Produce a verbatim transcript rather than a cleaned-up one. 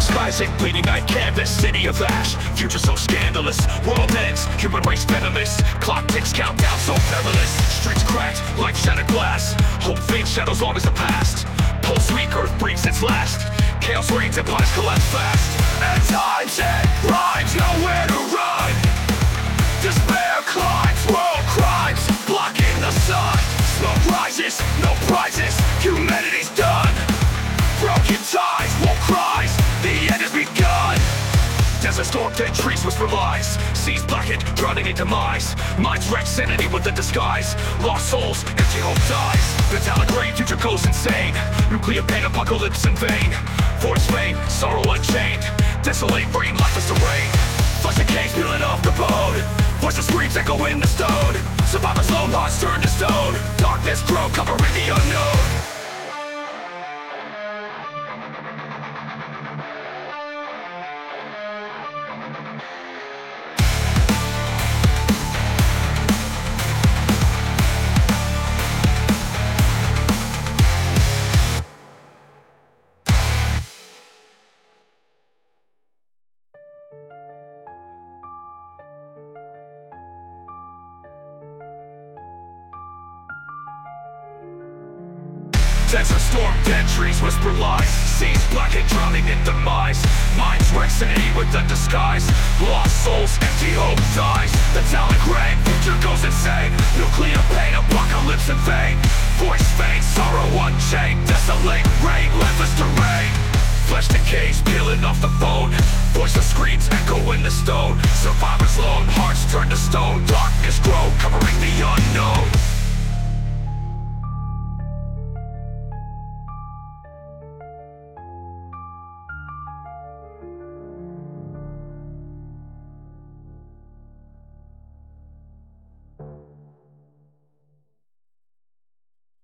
Rising, bleeding night canvas, city of ash. Future so scandalous, world ends, human race venomous. Clock ticks, countdown so perilous. Streets cracked like shattered glass. Hope fades, shadows long as the past. Pulse weak, earth breathes its last. Chaos reigns, empires collapse fast. And times and rhymes, nowhere to run. Despair climbs, world crimes, blocking the sun. Smoke rises, no prizes, humanity's done. Broken ties, won't cries, the end has begun. Desert storm, dead trees whisper lies. Seas blackened, drowning in demise. Minds wrecked, sanity with a disguise. Lost souls, empty hope dies. Metallic rain, future goes insane. Nuclear pain, apocalypse in vain. Force fame, sorrow unchained. Desolate brain, lifeless terrain. Flesh and caves peeling off the bone. Voices screams echo in the stone. Survivors lone hearts turn to stone. Darkness grow, covering the unknown. Desert storm, dead trees whisper lies. Seas blackened, drowning in demise. Minds wrecked, sanity with a disguise. Lost souls, empty hope dies. The talent gray, future goes insane. Nuclear pain, apocalypse in vain. Voice faint, sorrow unchained. Desolate rain, lifeless terrain. Flesh decays, peeling off the bone. Voiceless screams echo in the stone. Survivors lone hearts turn to stone.